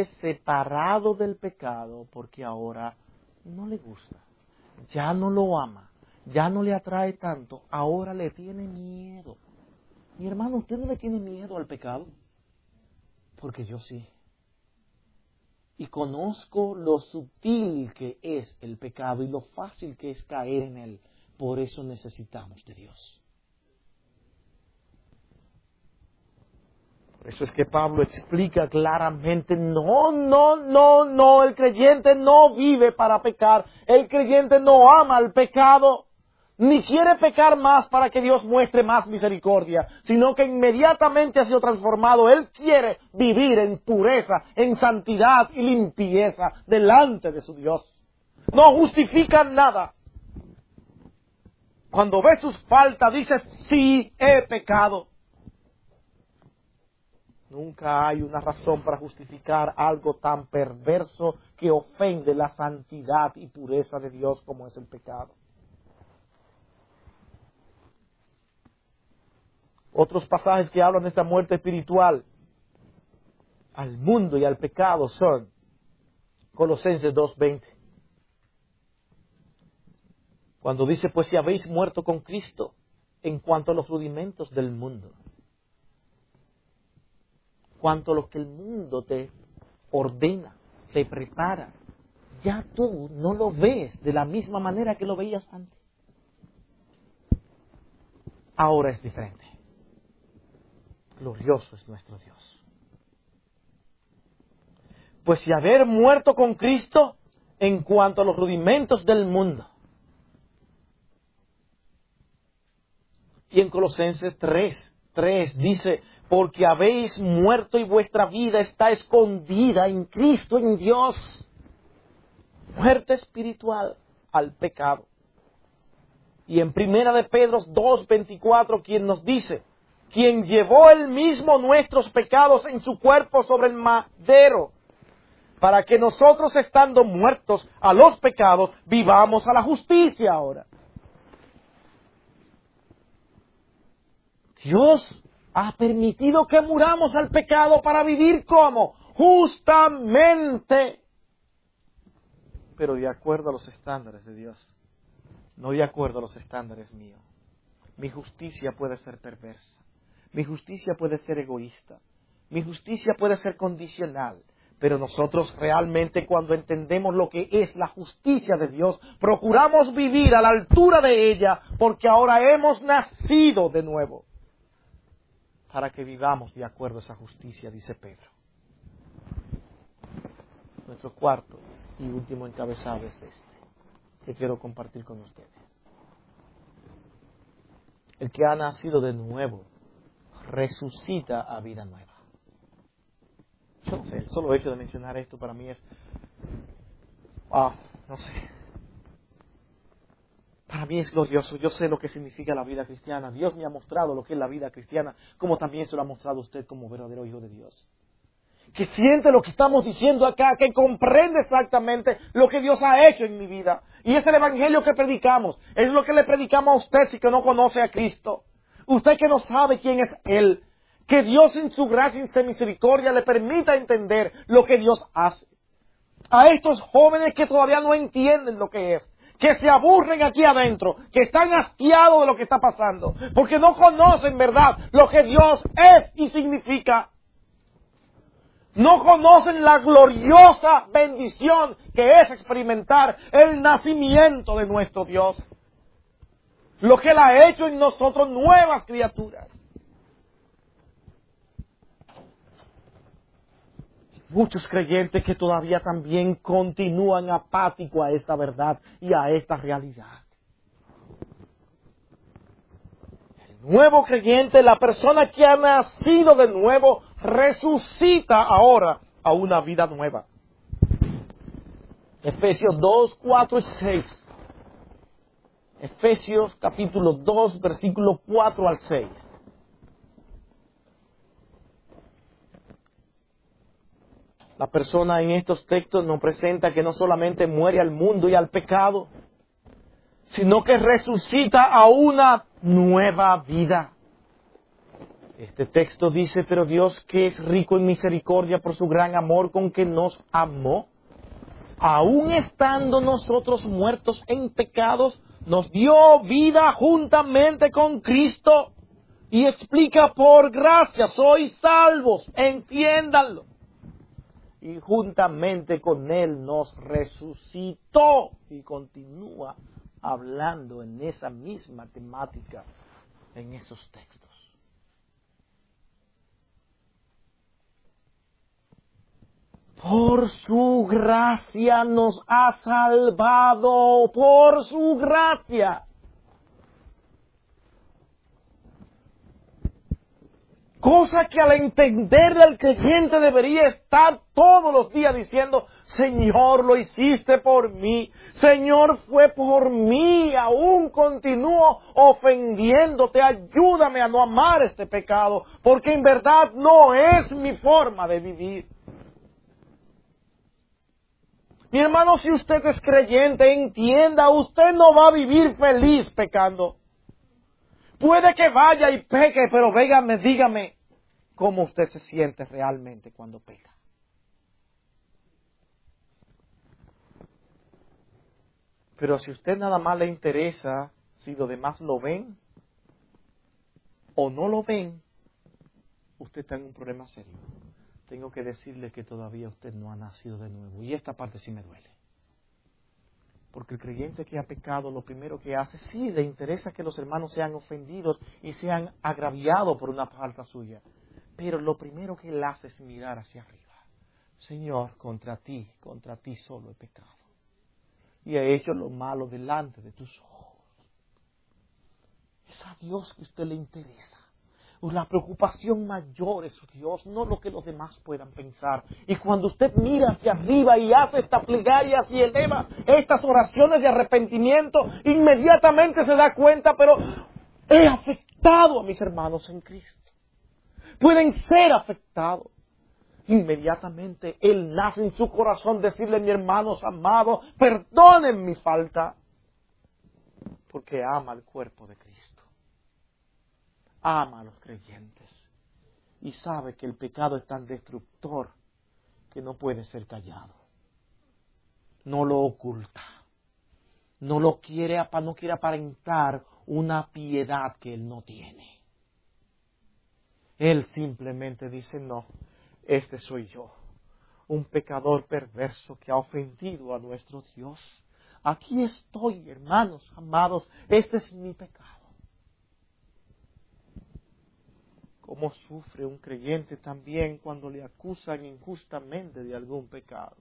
separado del pecado porque ahora no le gusta, ya no lo ama, ya no le atrae tanto, ahora le tiene miedo. Mi hermano, ¿usted no le tiene miedo al pecado? Porque yo sí. Y conozco lo sutil que es el pecado y lo fácil que es caer en él. Por eso necesitamos de Dios. Por eso es que Pablo explica claramente, no, el creyente no vive para pecar, el creyente no ama el pecado, ni quiere pecar más para que Dios muestre más misericordia, sino que inmediatamente ha sido transformado, él quiere vivir en pureza, en santidad y limpieza delante de su Dios. No justifica nada. Cuando ve sus faltas, dice, sí, he pecado. Nunca hay una razón para justificar algo tan perverso que ofende la santidad y pureza de Dios como es el pecado. Otros pasajes que hablan de esta muerte espiritual al mundo y al pecado son Colosenses 2:20. Cuando dice, pues si habéis muerto con Cristo en cuanto a los rudimentos del mundo, cuanto a lo que el mundo te ordena, te prepara, ya tú no lo ves de la misma manera que lo veías antes. Ahora es diferente. Glorioso es nuestro Dios. Pues si haber muerto con Cristo en cuanto a los rudimentos del mundo. Y en Colosenses 3 dice, porque habéis muerto y vuestra vida está escondida en Cristo, en Dios. Muerte espiritual al pecado. Y en Primera de Pedro 2:24, quien nos dice, quien llevó él mismo nuestros pecados en su cuerpo sobre el madero, para que nosotros, estando muertos a los pecados, vivamos a la justicia ahora. Dios ha permitido que muramos al pecado para vivir ¿cómo? Justamente. Pero de acuerdo a los estándares de Dios, no de acuerdo a los estándares míos. Mi justicia puede ser perversa. Mi justicia puede ser egoísta. Mi justicia puede ser condicional. Pero nosotros realmente cuando entendemos lo que es la justicia de Dios, procuramos vivir a la altura de ella porque ahora hemos nacido de nuevo. Para que vivamos de acuerdo a esa justicia, dice Pedro. Nuestro cuarto y último encabezado es este, que quiero compartir con ustedes. El que ha nacido de nuevo, resucita a vida nueva. Yo no sé, el solo hecho de mencionar esto para mí es, no sé. Para mí es glorioso, yo sé lo que significa la vida cristiana. Dios me ha mostrado lo que es la vida cristiana, como también se lo ha mostrado usted como verdadero hijo de Dios. Que siente lo que estamos diciendo acá, que comprende exactamente lo que Dios ha hecho en mi vida. Y es el evangelio que predicamos, es lo que le predicamos a usted si que no conoce a Cristo. Usted que no sabe quién es Él, que Dios en su gracia y en su misericordia le permita entender lo que Dios hace. A estos jóvenes que todavía no entienden lo que es, que se aburren aquí adentro, que están hastiados de lo que está pasando, porque no conocen, ¿verdad?, lo que Dios es y significa. No conocen la gloriosa bendición que es experimentar el nacimiento de nuestro Dios. Lo que Él ha hecho en nosotros nuevas criaturas. Muchos creyentes que todavía también continúan apáticos a esta verdad y a esta realidad. El nuevo creyente, la persona que ha nacido de nuevo, resucita ahora a una vida nueva. Efesios 2, 4 y 6. Efesios capítulo 2, versículo 4 al 6. La persona en estos textos nos presenta que no solamente muere al mundo y al pecado, sino que resucita a una nueva vida. Este texto dice, pero Dios que es rico en misericordia por su gran amor con que nos amó, aun estando nosotros muertos en pecados, nos dio vida juntamente con Cristo y explica por gracia sois salvos, entiéndanlo. Y juntamente con Él nos resucitó y continúa hablando en esa misma temática en esos textos. Por su gracia nos ha salvado, por su gracia. Cosa que al entenderle el creyente debería estar todos los días diciendo, Señor, lo hiciste por mí, Señor, fue por mí, aún continúo ofendiéndote, ayúdame a no amar este pecado, porque en verdad no es mi forma de vivir. Mi hermano, si usted es creyente, entienda, usted no va a vivir feliz pecando. Puede que vaya y peque, pero dígame cómo usted se siente realmente cuando peca. Pero si a usted nada más le interesa si los demás lo ven o no lo ven, usted está en un problema serio. Tengo que decirle que todavía usted no ha nacido de nuevo. Y esta parte sí me duele. Porque el creyente que ha pecado, lo primero que hace, sí, le interesa que los hermanos sean ofendidos y sean agraviados por una falta suya. Pero lo primero que él hace es mirar hacia arriba. Señor, contra ti solo he pecado. Y he hecho lo malo delante de tus ojos. Es a Dios que a usted le interesa. La preocupación mayor es su Dios, no lo que los demás puedan pensar. Y cuando usted mira hacia arriba y hace estas plegarias y eleva estas oraciones de arrepentimiento, inmediatamente se da cuenta, pero he afectado a mis hermanos en Cristo. Pueden ser afectados. Inmediatamente Él nace en su corazón decirle, mis hermanos amados, perdonen mi falta, porque ama el cuerpo de Cristo. Ama a los creyentes y sabe que el pecado es tan destructor que no puede ser callado. No lo oculta. No quiere aparentar una piedad que él no tiene. Él simplemente dice, no, este soy yo, un pecador perverso que ha ofendido a nuestro Dios. Aquí estoy, hermanos amados, este es mi pecado. Cómo sufre un creyente también cuando le acusan injustamente de algún pecado.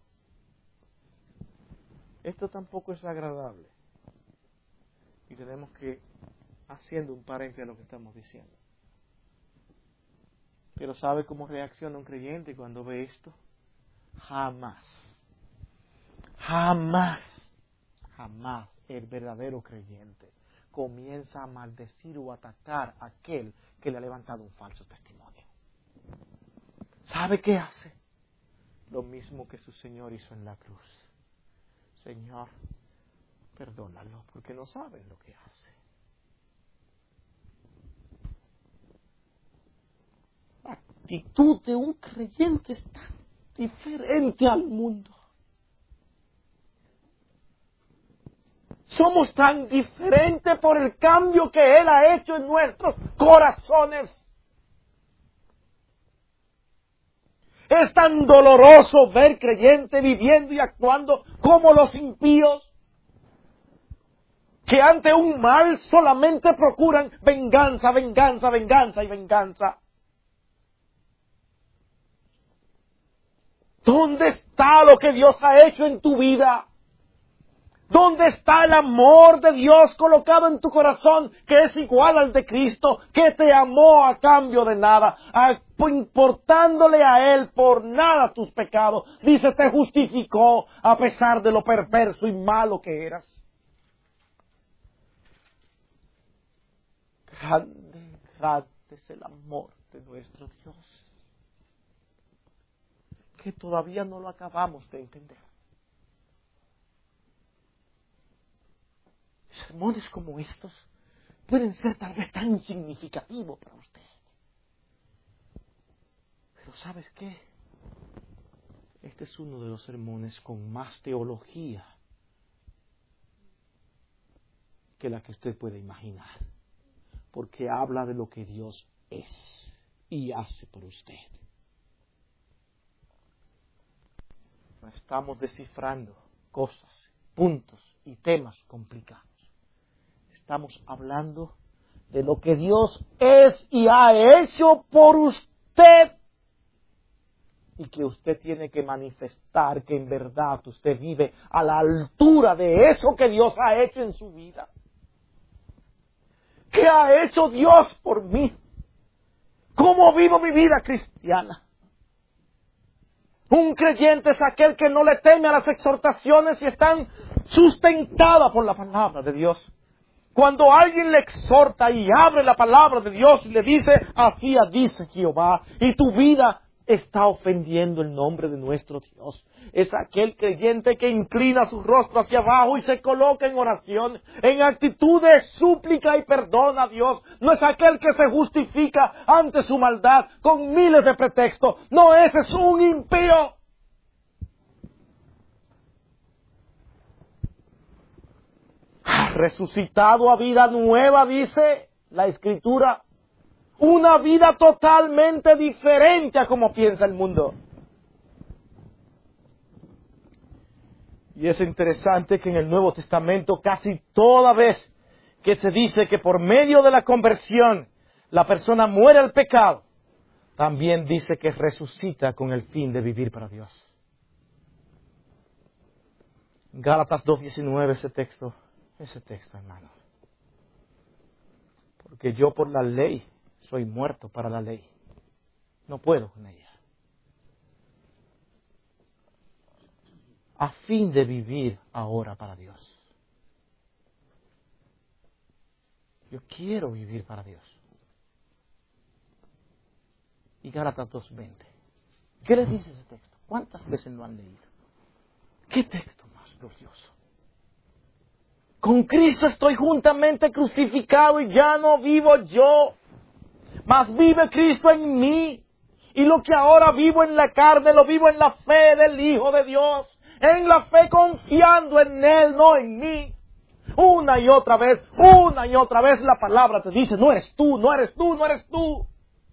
Esto tampoco es agradable. Y tenemos que, haciendo un paréntesis a lo que estamos diciendo. Pero ¿sabe cómo reacciona un creyente cuando ve esto? Jamás el verdadero creyente comienza a maldecir o atacar a aquel que le ha levantado un falso testimonio. ¿Sabe qué hace? Lo mismo que su Señor hizo en la cruz. Señor, perdónalo, porque no saben lo que hace. La actitud de un creyente es tan diferente al mundo. Somos tan diferentes por el cambio que Él ha hecho en nuestros corazones. Es tan doloroso ver creyentes viviendo y actuando como los impíos, que ante un mal solamente procuran venganza. ¿Dónde está lo que Dios ha hecho en tu vida? ¿Dónde está el amor de Dios colocado en tu corazón, que es igual al de Cristo, que te amó a cambio de nada, importándole a Él por nada tus pecados? Dice, te justificó a pesar de lo perverso y malo que eras. Grande es el amor de nuestro Dios, que todavía no lo acabamos de entender. Sermones como estos pueden ser tal vez tan significativos para usted. Pero ¿sabes qué? Este es uno de los sermones con más teología que la que usted puede imaginar. Porque habla de lo que Dios es y hace por usted. No estamos descifrando cosas, puntos y temas complicados. Estamos hablando de lo que Dios es y ha hecho por usted. Y que usted tiene que manifestar que en verdad usted vive a la altura de eso que Dios ha hecho en su vida. ¿Qué ha hecho Dios por mí? ¿Cómo vivo mi vida cristiana? Un creyente es aquel que no le teme a las exhortaciones y están sustentadas por la palabra de Dios. Cuando alguien le exhorta y abre la palabra de Dios y le dice, así dice Jehová, y tu vida está ofendiendo el nombre de nuestro Dios. Es aquel creyente que inclina su rostro hacia abajo y se coloca en oración, en actitud de súplica y perdón a Dios. No es aquel que se justifica ante su maldad con miles de pretextos. No, ese es un impío. Resucitado a vida nueva, dice la Escritura. Una vida totalmente diferente a como piensa el mundo. Y es interesante que en el Nuevo Testamento casi toda vez que se dice que por medio de la conversión la persona muere al pecado, también dice que resucita con el fin de vivir para Dios. Gálatas 2:19, ese texto, hermano. Porque yo por la ley soy muerto para la ley. No puedo con ella. A fin de vivir ahora para Dios. Yo quiero vivir para Dios. Y Gálatas 2:20. ¿Qué les dice ese texto? ¿Cuántas veces lo han leído? ¿Qué texto más glorioso? Con Cristo estoy juntamente crucificado y ya no vivo yo, mas vive Cristo en mí. Y lo que ahora vivo en la carne, lo vivo en la fe del Hijo de Dios. En la fe confiando en Él, no en mí. Una y otra vez la palabra te dice, no eres tú, no eres tú, no eres tú.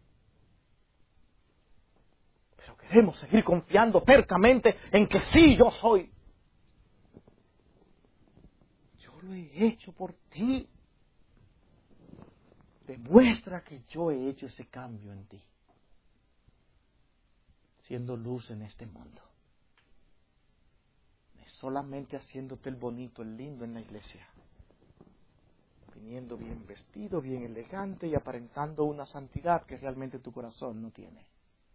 Pero queremos seguir confiando tercamente en que sí, yo soy. Yo lo he hecho por ti. Demuestra que yo he hecho ese cambio en ti. Siendo luz en este mundo. No es solamente haciéndote el bonito, el lindo en la iglesia. Viniendo bien vestido, bien elegante y aparentando una santidad que realmente tu corazón no tiene.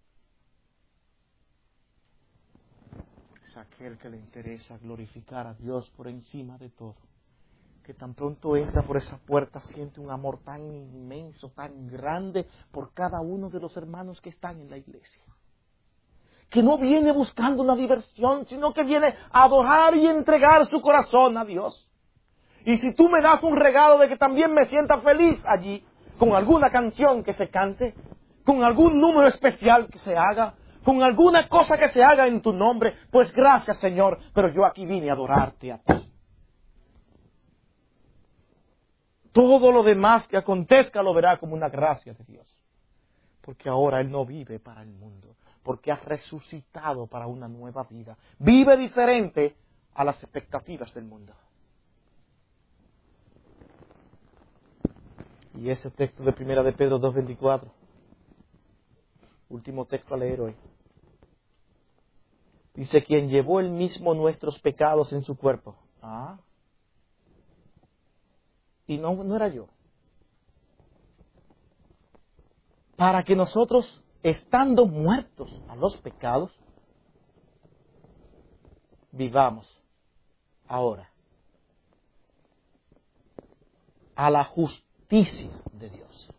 Es aquel que le interesa glorificar a Dios por encima de todo. Que tan pronto entra por esa puerta siente un amor tan inmenso, tan grande por cada uno de los hermanos que están en la iglesia. Que no viene buscando una diversión, sino que viene a adorar y entregar su corazón a Dios. Y si tú me das un regalo de que también me sienta feliz allí, con alguna canción que se cante, con algún número especial que se haga, con alguna cosa que se haga en tu nombre, pues gracias Señor, pero yo aquí vine a adorarte a ti. Todo lo demás que acontezca lo verá como una gracia de Dios. Porque ahora Él no vive para el mundo. Porque ha resucitado para una nueva vida. Vive diferente a las expectativas del mundo. Y ese texto de 1 de Pedro 2:24. Último texto a leer hoy. Dice, quien llevó Él mismo nuestros pecados en su cuerpo. Y no era yo. Para que nosotros, estando muertos a los pecados, vivamos ahora a la justicia de Dios.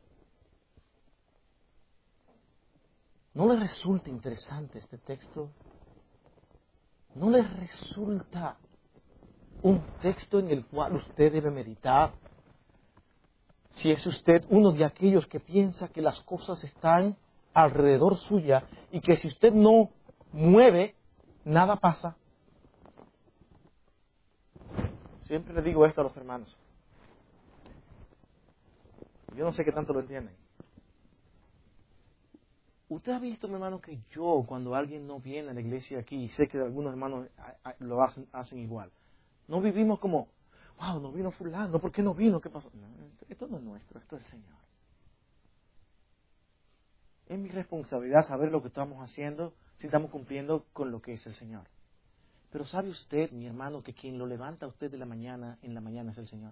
¿No les resulta interesante este texto? ¿No les resulta un texto en el cual usted debe meditar? Si es usted uno de aquellos que piensa que las cosas están alrededor suya y que si usted no mueve, nada pasa. Siempre le digo esto a los hermanos. Yo no sé qué tanto lo entienden. Usted ha visto, mi hermano, que yo, cuando alguien no viene a la iglesia aquí, y sé que algunos hermanos lo hacen igual, no vivimos como, wow, no vino fulano, ¿por qué no vino? ¿Qué pasó? No, esto no es nuestro, esto es el Señor. Es mi responsabilidad saber lo que estamos haciendo, si estamos cumpliendo con lo que es el Señor. Pero ¿sabe usted, mi hermano, que quien lo levanta a usted en la mañana es el Señor?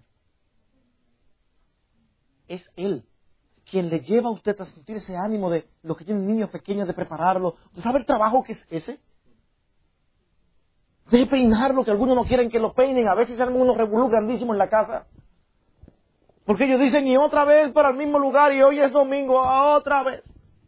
Es Él quien le lleva a usted a sentir ese ánimo de los que tienen niños pequeños, de prepararlo. ¿Usted sabe el trabajo que es ese? De peinarlo, que algunos no quieren que lo peinen. A veces se arman unos revolú grandísimos en la casa. Porque ellos dicen, y otra vez para el mismo lugar, y hoy es domingo, otra vez.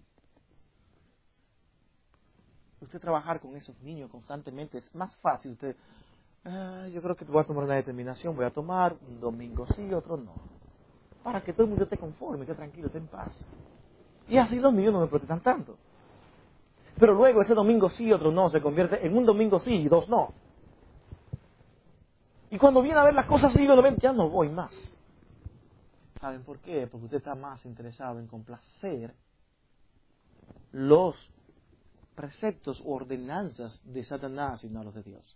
Usted trabajar con esos niños constantemente es más fácil. Usted, yo creo que voy a tomar una determinación, voy a tomar un domingo sí, otro no. Para que todo el mundo esté conforme, esté tranquilo, esté en paz. Y así los niños no me protestan tanto. Pero luego ese domingo sí, otro no, se convierte en un domingo sí y dos no. Y cuando viene a ver las cosas así, ya no voy más. ¿Saben por qué? Porque usted está más interesado en complacer los preceptos o ordenanzas de Satanás y no los de Dios.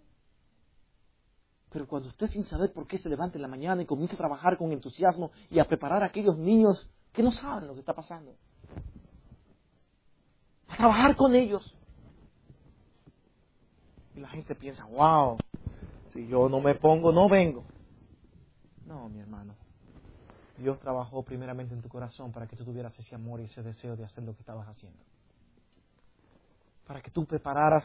Pero cuando usted, sin saber por qué, se levanta en la mañana y comienza a trabajar con entusiasmo y a preparar a aquellos niños que no saben lo que está pasando, a trabajar con ellos, y la gente piensa, wow, si yo no me pongo, no vengo. No, mi hermano, Dios trabajó primeramente en tu corazón para que tú tuvieras ese amor y ese deseo de hacer lo que estabas haciendo, para que tú prepararas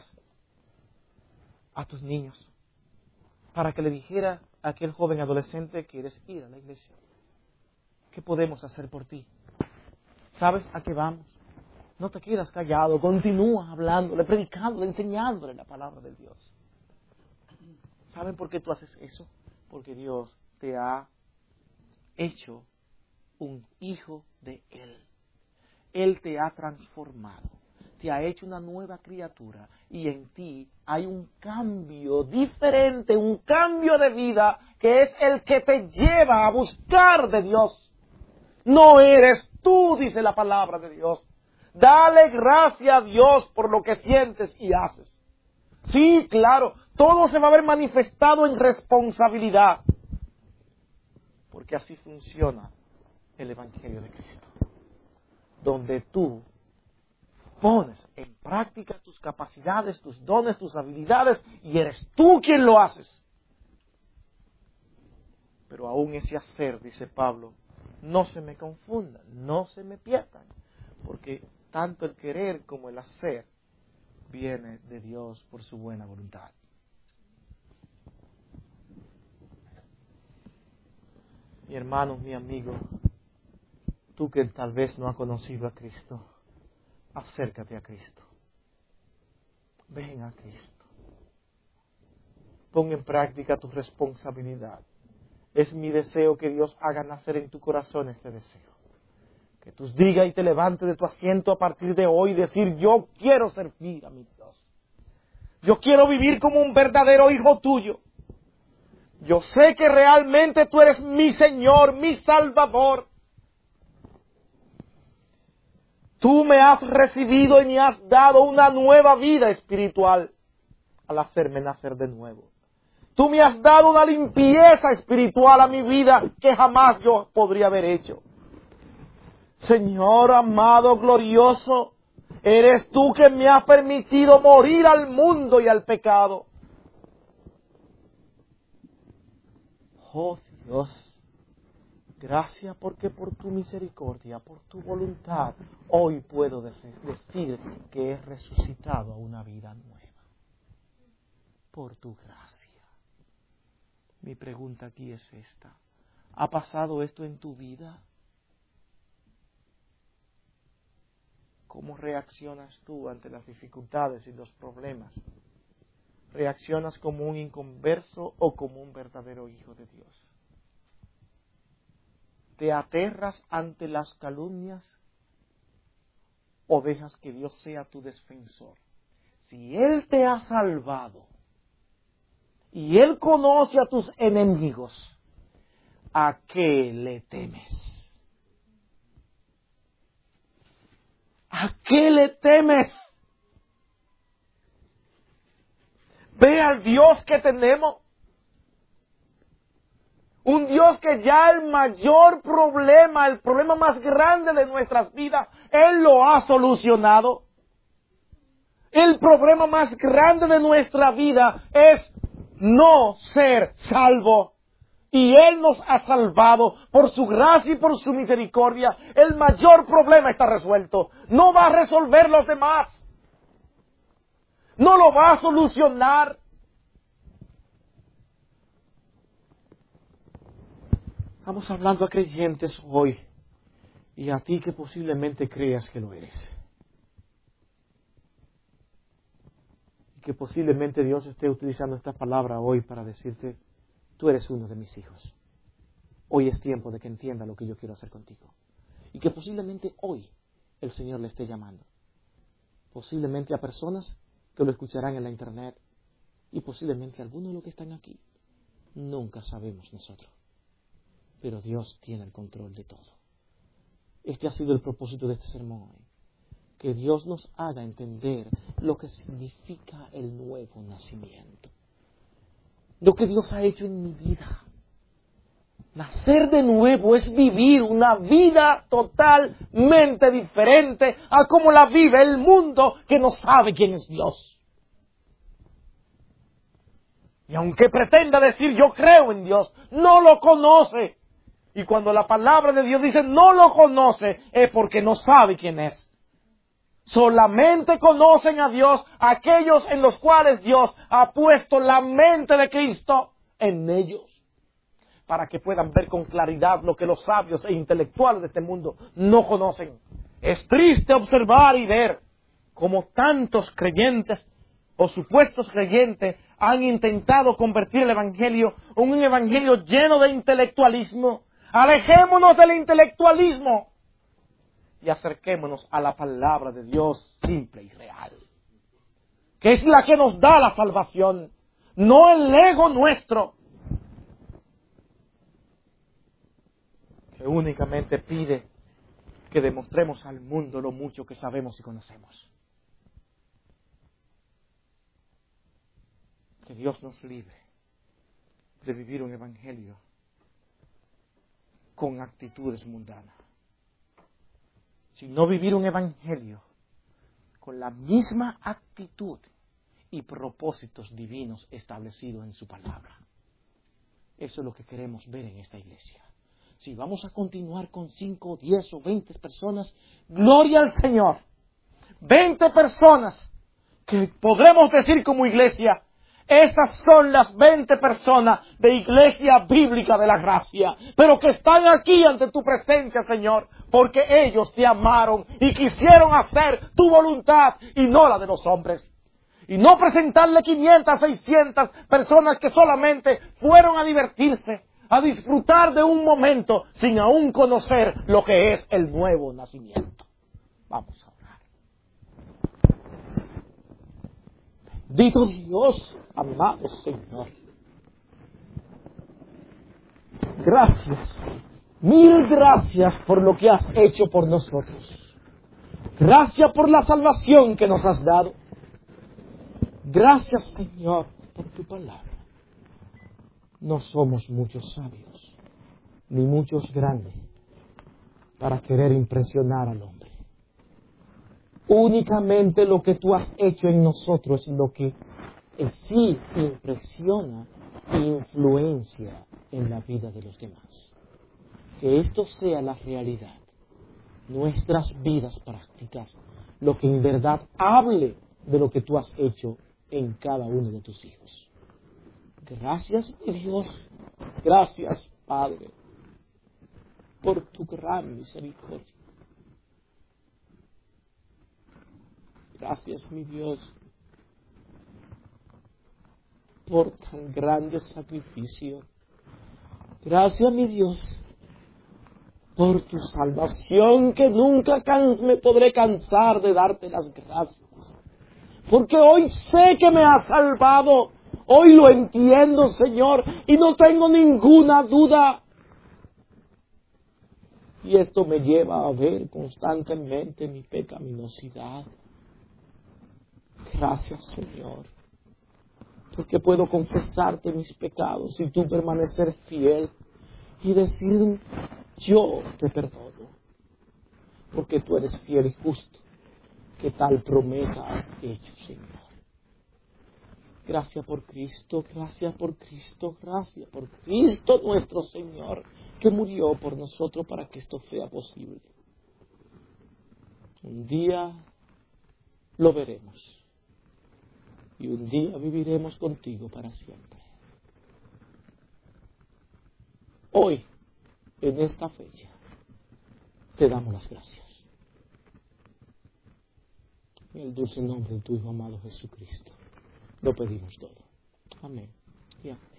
a tus niños, para que le dijera a aquel joven adolescente: ¿quieres ir a la iglesia? ¿Qué podemos hacer por ti? ¿Sabes a qué vamos? No te quedas callado, continúa hablándole, predicándole, enseñándole la palabra de Dios. ¿Saben por qué tú haces eso? Porque Dios te ha hecho un hijo de Él. Él te ha transformado, te ha hecho una nueva criatura y en ti hay un cambio diferente, un cambio de vida que es el que te lleva a buscar de Dios. No eres tú, dice la palabra de Dios. Dale gracias a Dios por lo que sientes y haces. Sí, claro, todo se va a ver manifestado en responsabilidad, porque así funciona el Evangelio de Cristo, donde tú pones en práctica tus capacidades, tus dones, tus habilidades, y eres tú quien lo haces. Pero aún ese hacer, dice Pablo, no se me confundan, no se me pierdan, porque tanto el querer como el hacer viene de Dios por su buena voluntad. Mi hermano, mi amigo, tú que tal vez no has conocido a Cristo, acércate a Cristo. Ven a Cristo. Pon en práctica tu responsabilidad. Es mi deseo que Dios haga nacer en tu corazón este deseo. Que tú digas y te levantes de tu asiento a partir de hoy y decir: yo quiero servir a mi Dios. Yo quiero vivir como un verdadero hijo tuyo. Yo sé que realmente tú eres mi Señor, mi Salvador. Tú me has recibido y me has dado una nueva vida espiritual al hacerme nacer de nuevo. Tú me has dado una limpieza espiritual a mi vida que jamás yo podría haber hecho. Señor amado, glorioso, eres tú que me has permitido morir al mundo y al pecado. Oh Dios, gracias porque por tu misericordia, por tu voluntad, hoy puedo decir que he resucitado a una vida nueva. Por tu gracia. Mi pregunta aquí es esta: ¿ha pasado esto en tu vida? ¿Cómo reaccionas tú ante las dificultades y los problemas? ¿Reaccionas como un inconverso o como un verdadero hijo de Dios? ¿Te aterras ante las calumnias o dejas que Dios sea tu defensor? Si Él te ha salvado y Él conoce a tus enemigos, ¿a qué le temes? ¿A qué le temes? Ve al Dios que tenemos. Un Dios que ya el mayor problema, el problema más grande de nuestras vidas, Él lo ha solucionado. El problema más grande de nuestra vida es no ser salvo. Y Él nos ha salvado por su gracia y por su misericordia. El mayor problema está resuelto. No va a resolver los demás. No lo va a solucionar. Estamos hablando a creyentes hoy y a ti que posiblemente creas que lo eres. Y que posiblemente Dios esté utilizando esta palabra hoy para decirte, tú eres uno de mis hijos. Hoy es tiempo de que entienda lo que yo quiero hacer contigo. Y que posiblemente hoy el Señor le esté llamando. Posiblemente a personas que lo escucharán en la internet y posiblemente a algunos de los que están aquí. Nunca sabemos nosotros. Pero Dios tiene el control de todo. Este ha sido el propósito de este sermón hoy. Que Dios nos haga entender lo que significa el nuevo nacimiento. Lo que Dios ha hecho en mi vida. Nacer de nuevo es vivir una vida totalmente diferente a como la vive el mundo que no sabe quién es Dios. Y aunque pretenda decir yo creo en Dios, no lo conoce. Y cuando la palabra de Dios dice no lo conoce, es porque no sabe quién es. Solamente conocen a Dios aquellos en los cuales Dios ha puesto la mente de Cristo en ellos, para que puedan ver con claridad lo que los sabios e intelectuales de este mundo no conocen. Es triste observar y ver cómo tantos creyentes o supuestos creyentes han intentado convertir el Evangelio en un Evangelio lleno de intelectualismo. Alejémonos del intelectualismo y acerquémonos a la palabra de Dios simple y real, que es la que nos da la salvación, no el ego nuestro, que únicamente pide que demostremos al mundo lo mucho que sabemos y conocemos. Que Dios nos libre de vivir un evangelio con actitudes mundanas, sino vivir un evangelio con la misma actitud y propósitos divinos establecidos en su palabra. Eso es lo que queremos ver en esta iglesia. Si vamos a continuar con 5, 10 o 20 personas, gloria al Señor. 20 personas que podremos decir como iglesia, esas son las 20 personas de Iglesia Bíblica de la Gracia, pero que están aquí ante tu presencia, Señor, porque ellos te amaron y quisieron hacer tu voluntad y no la de los hombres. Y no presentarle 500, 600 personas que solamente fueron a divertirse, a disfrutar de un momento sin aún conocer lo que es el nuevo nacimiento. Vamos a orar. Bendito Dios, amado Señor. Gracias, mil gracias por lo que has hecho por nosotros. Gracias por la salvación que nos has dado. Gracias, Señor, por tu palabra. No somos muchos sabios, ni muchos grandes, para querer impresionar al hombre. Únicamente lo que tú has hecho en nosotros es lo que sí impresiona e influencia en la vida de los demás. Que esto sea la realidad, nuestras vidas prácticas, lo que en verdad hable de lo que tú has hecho en cada uno de tus hijos. Gracias, mi Dios, gracias, Padre, por tu gran misericordia. Gracias, mi Dios, por tan grande sacrificio. Gracias, mi Dios, por tu salvación, que nunca me podré cansar de darte las gracias. Porque hoy sé que me has salvado. Hoy lo entiendo, Señor, y no tengo ninguna duda. Y esto me lleva a ver constantemente mi pecaminosidad. Gracias, Señor, porque puedo confesarte mis pecados y tú permanecer fiel y decir, yo te perdono, porque tú eres fiel y justo, que tal promesa has hecho, Señor. Gracias por Cristo, gracias por Cristo, gracias por Cristo nuestro Señor, que murió por nosotros para que esto sea posible. Un día lo veremos y un día viviremos contigo para siempre. Hoy, en esta fecha, te damos las gracias. En el dulce nombre de tu Hijo amado Jesucristo, lo pedimos todo. Amén.